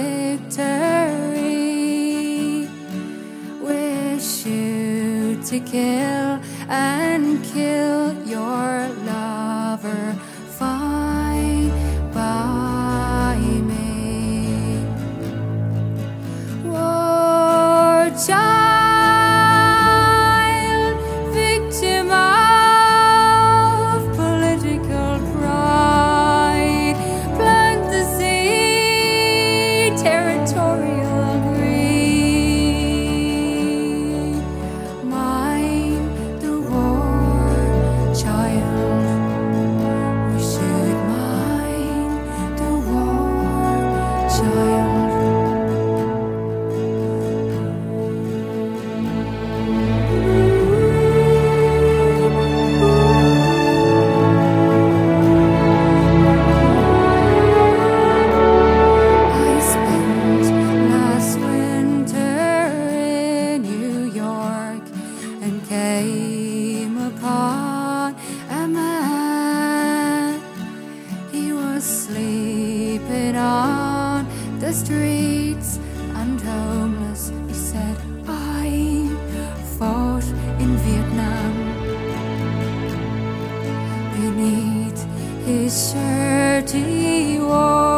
victory. Wish you to kill and kill your lover. Fine by me. War child, victim of political pride, plant the seed, territorial greed. Mind the war child. We should mind the war child. I spent last winter in New York and came upon a man. He was sleeping on the streets and homeless. He said, I fought in Vietnam. Beneath his shirt he wore